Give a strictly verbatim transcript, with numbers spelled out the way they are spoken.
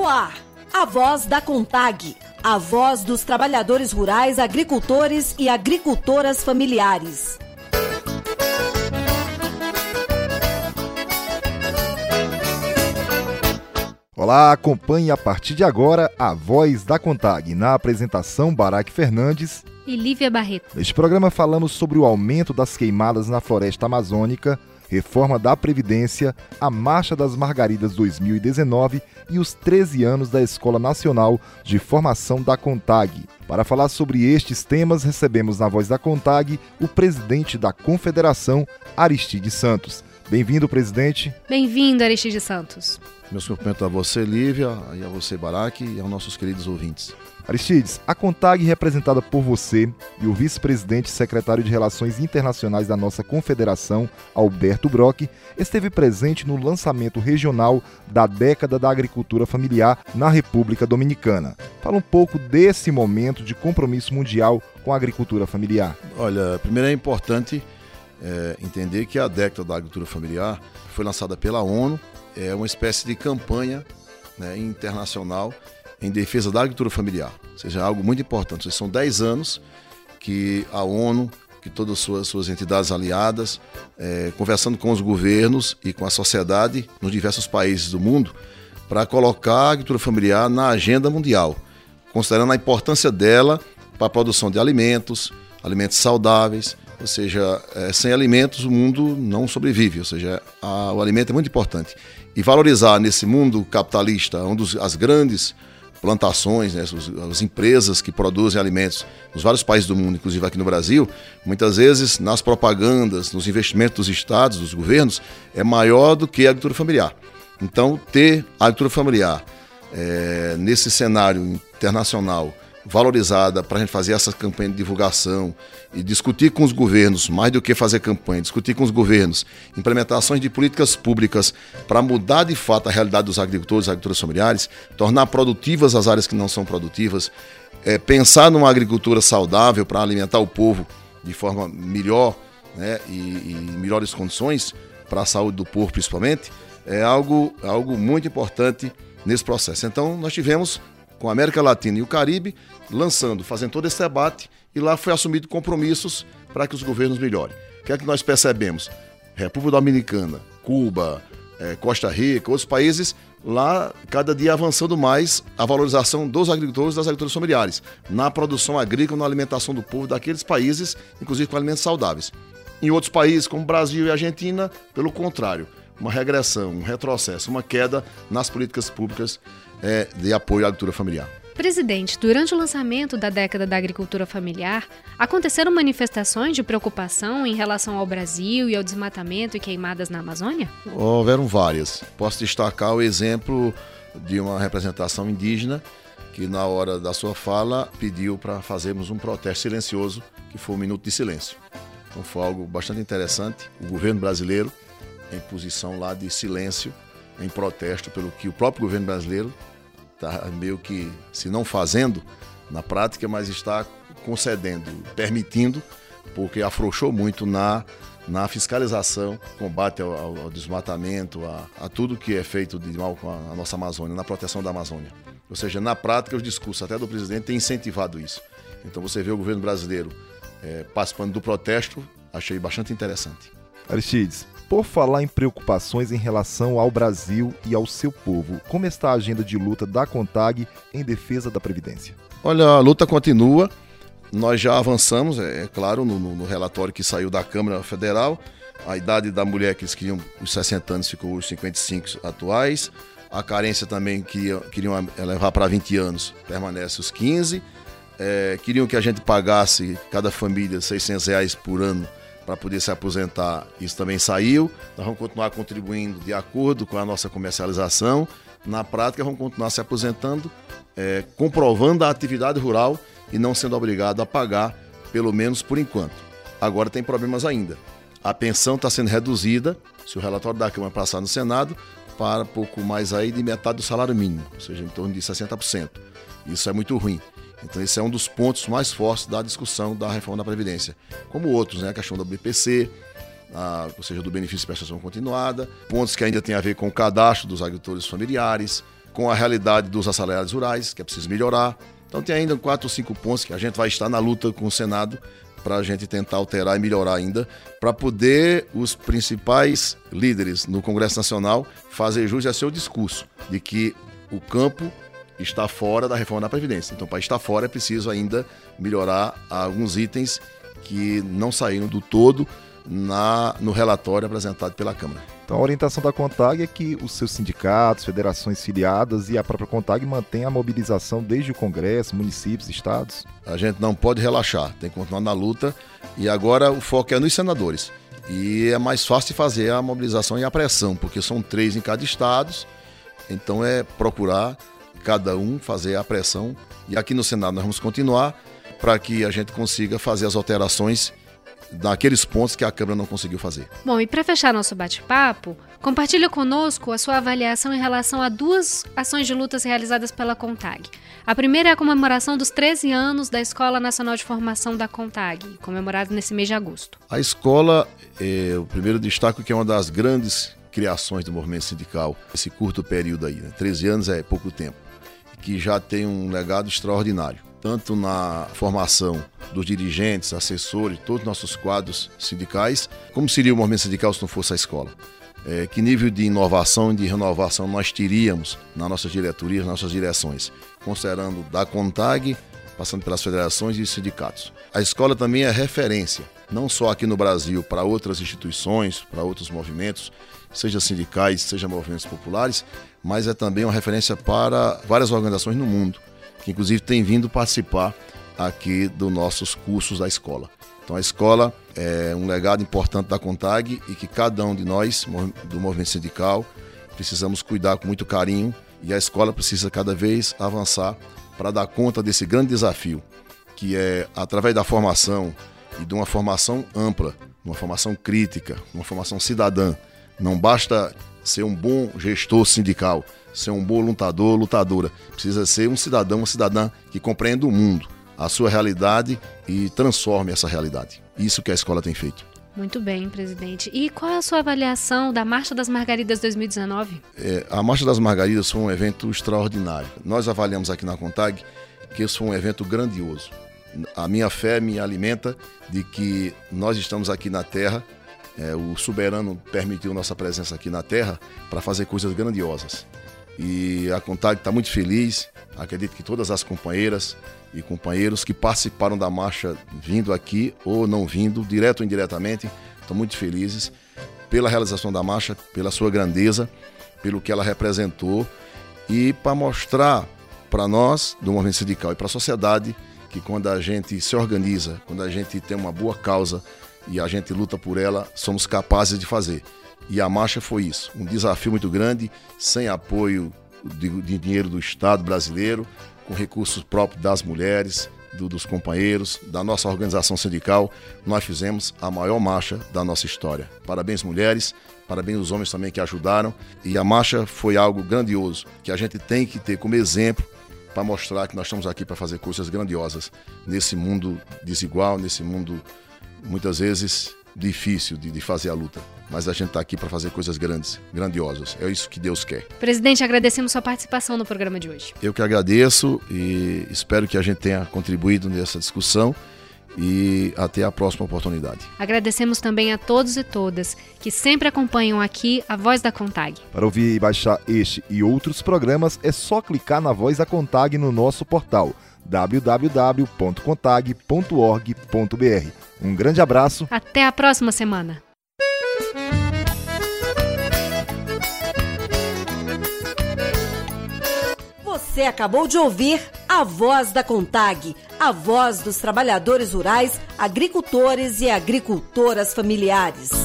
No ar, a voz da CONTAG, a voz dos trabalhadores rurais, agricultores e agricultoras familiares. Olá, acompanhe a partir de agora a Voz da CONTAG, na apresentação Baraque Fernandes e Lívia Barreto. Neste programa falamos sobre o aumento das queimadas na floresta amazônica, reforma da Previdência, a Marcha das Margaridas dois mil e dezenove e os treze anos da Escola Nacional de Formação da CONTAG. Para falar sobre estes temas, recebemos na Voz da CONTAG o presidente da Confederação, Aristides Santos. Bem-vindo, presidente. Bem-vindo, Aristides Santos. Meus cumprimentos a você, Lívia, e a você, Baraque, e aos nossos queridos ouvintes. Aristides, a CONTAG, representada por você e o vice-presidente e secretário de Relações Internacionais da nossa confederação, Alberto Brock, esteve presente no lançamento regional da Década da Agricultura Familiar na República Dominicana. Fala um pouco desse momento de compromisso mundial com a agricultura familiar. Olha, primeiro é importante é, entender que a Década da Agricultura Familiar foi lançada pela ONU, é uma espécie de campanha, né, internacional em defesa da agricultura familiar, ou seja, algo muito importante. São dez anos que a ONU, que todas as suas, suas entidades aliadas, é, conversando com os governos e com a sociedade nos diversos países do mundo, para colocar a agricultura familiar na agenda mundial, considerando a importância dela para a produção de alimentos, alimentos saudáveis, ou seja, é, sem alimentos o mundo não sobrevive, ou seja, a, o alimento é muito importante. E valorizar nesse mundo capitalista, onde os, as grandes plantações, né, as, as empresas que produzem alimentos nos vários países do mundo, inclusive aqui no Brasil, muitas vezes nas propagandas, nos investimentos dos estados, dos governos, é maior do que a agricultura familiar. Então, ter a agricultura familiar é, nesse cenário internacional valorizada para a gente fazer essa campanha de divulgação e discutir com os governos, mais do que fazer campanha, discutir com os governos, implementações de políticas públicas para mudar de fato a realidade dos agricultores e agricultoras familiares, tornar produtivas as áreas que não são produtivas, é, pensar numa agricultura saudável para alimentar o povo de forma melhor, né, e, e em melhores condições para a saúde do povo principalmente, é algo, algo muito importante nesse processo. Então nós tivemos com a América Latina e o Caribe, lançando, fazendo todo esse debate, e lá foi assumido compromissos para que os governos melhorem. O que é que nós percebemos? República Dominicana, Cuba, eh, Costa Rica, outros países, lá cada dia avançando mais a valorização dos agricultores e das agricultoras familiares, na produção agrícola, na alimentação do povo daqueles países, inclusive com alimentos saudáveis. Em outros países, como Brasil e Argentina, pelo contrário, uma regressão, um retrocesso, uma queda nas políticas públicas é, de apoio à agricultura familiar. Presidente, durante o lançamento da Década da Agricultura Familiar, aconteceram manifestações de preocupação em relação ao Brasil e ao desmatamento e queimadas na Amazônia? Houveram várias. Posso destacar o exemplo de uma representação indígena que, na hora da sua fala, pediu para fazermos um protesto silencioso, que foi um minuto de silêncio. Então foi algo bastante interessante. O governo brasileiro, em posição lá de silêncio, em protesto pelo que o próprio governo brasileiro está meio que, se não fazendo na prática, mas está concedendo, permitindo, porque afrouxou muito na, na fiscalização, combate ao, ao, ao desmatamento, a, a tudo que é feito de mal com a, a nossa Amazônia, na proteção da Amazônia. Ou seja, na prática, os discursos até do presidente têm incentivado isso. Então você vê o governo brasileiro é, participando do protesto, achei bastante interessante. Aristides, por falar em preocupações em relação ao Brasil e ao seu povo, como está a agenda de luta da CONTAG em defesa da Previdência? Olha, a luta continua. Nós já avançamos, é, é claro, no, no relatório que saiu da Câmara Federal. A idade da mulher que eles queriam, os sessenta anos, ficou os cinquenta e cinco atuais. A carência também queriam, queriam levar para vinte anos, permanece os quinze. É, queriam que a gente pagasse, cada família, seiscentos reais por ano para poder se aposentar. Isso também saiu. Nós vamos continuar contribuindo de acordo com a nossa comercialização. Na prática, vamos continuar se aposentando, é, comprovando a atividade rural e não sendo obrigado a pagar, pelo menos por enquanto. Agora tem problemas ainda. A pensão está sendo reduzida, se o relatório da Câmara passar no Senado, para pouco mais aí de metade do salário mínimo, ou seja, em torno de sessenta por cento. Isso é muito ruim. Então esse é um dos pontos mais fortes da discussão da reforma da Previdência. Como outros, né? A questão do B P C, a, ou seja, do benefício de prestação continuada, pontos que ainda têm a ver com o cadastro dos agricultores familiares, com a realidade dos assalariados rurais, que é preciso melhorar. Então tem ainda quatro ou cinco pontos que a gente vai estar na luta com o Senado para a gente tentar alterar e melhorar ainda, para poder os principais líderes no Congresso Nacional fazer jus a seu discurso de que o campo está fora da reforma da Previdência. Então, para estar fora é preciso ainda melhorar alguns itens que não saíram do todo na, no relatório apresentado pela Câmara. Então, a orientação da CONTAG é que os seus sindicatos, federações filiadas e a própria CONTAG mantenham a mobilização desde o Congresso, municípios, estados. A gente não pode relaxar, tem que continuar na luta e agora o foco é nos senadores. E é mais fácil de fazer a mobilização e a pressão, porque são três em cada estado, então é procurar cada um fazer a pressão. E aqui no Senado nós vamos continuar para que a gente consiga fazer as alterações naqueles pontos que a Câmara não conseguiu fazer. Bom, e para fechar nosso bate-papo, compartilha conosco a sua avaliação em relação a duas ações de lutas realizadas pela CONTAG. A primeira é a comemoração dos treze anos da Escola Nacional de Formação da CONTAG, comemorado nesse mês de agosto. A escola, é, o primeiro destaque que é uma das grandes criações do movimento sindical, esse curto período aí, né? treze anos é pouco tempo, que já tem um legado extraordinário, tanto na formação dos dirigentes, assessores, todos os nossos quadros sindicais. Como seria o movimento sindical se não fosse a escola? É, que nível de inovação e de renovação nós teríamos nas nossas diretorias, nas nossas direções, considerando da CONTAG, passando pelas federações e sindicatos. A escola também é referência, não só aqui no Brasil, para outras instituições, para outros movimentos, seja sindicais, seja movimentos populares, mas é também uma referência para várias organizações no mundo, que inclusive têm vindo participar aqui dos nossos cursos da escola. Então a escola é um legado importante da CONTAG e que cada um de nós, do movimento sindical, precisamos cuidar com muito carinho, e a escola precisa cada vez avançar para dar conta desse grande desafio, que é através da formação e de uma formação ampla, uma formação crítica, uma formação cidadã. Não basta ser um bom gestor sindical, ser um bom lutador, lutadora. Precisa ser um cidadão, uma cidadã que compreenda o mundo, a sua realidade e transforme essa realidade. Isso que a escola tem feito. Muito bem, presidente. E qual é a sua avaliação da Marcha das Margaridas dois mil e dezenove? É, a Marcha das Margaridas foi um evento extraordinário. Nós avaliamos aqui na CONTAG que isso foi um evento grandioso. A minha fé me alimenta de que nós estamos aqui na Terra, é, o soberano permitiu nossa presença aqui na Terra para fazer coisas grandiosas. E a CONTAG está muito feliz, acredito que todas as companheiras e companheiros que participaram da marcha vindo aqui ou não vindo, direto ou indiretamente, estão muito felizes pela realização da marcha, pela sua grandeza, pelo que ela representou e para mostrar para nós, do movimento sindical e para a sociedade, que quando a gente se organiza, quando a gente tem uma boa causa e a gente luta por ela, somos capazes de fazer. E a marcha foi isso, um desafio muito grande, sem apoio de, de dinheiro do Estado brasileiro, com recursos próprios das mulheres, do, dos companheiros, da nossa organização sindical. Nós fizemos a maior marcha da nossa história. Parabéns, mulheres, parabéns os homens também que ajudaram. E a marcha foi algo grandioso, que a gente tem que ter como exemplo para mostrar que nós estamos aqui para fazer coisas grandiosas nesse mundo desigual, nesse mundo muitas vezes difícil de, de fazer a luta. Mas a gente está aqui para fazer coisas grandes, grandiosas. É isso que Deus quer. Presidente, agradecemos sua participação no programa de hoje. Eu que agradeço e espero que a gente tenha contribuído nessa discussão e até a próxima oportunidade. Agradecemos também a todos e todas que sempre acompanham aqui a Voz da CONTAG. Para ouvir e baixar este e outros programas, é só clicar na Voz da CONTAG no nosso portal w w w ponto contag ponto org ponto b r. Um grande abraço. Até a próxima semana. Você acabou de ouvir a Voz da CONTAG, a voz dos trabalhadores rurais, agricultores e agricultoras familiares.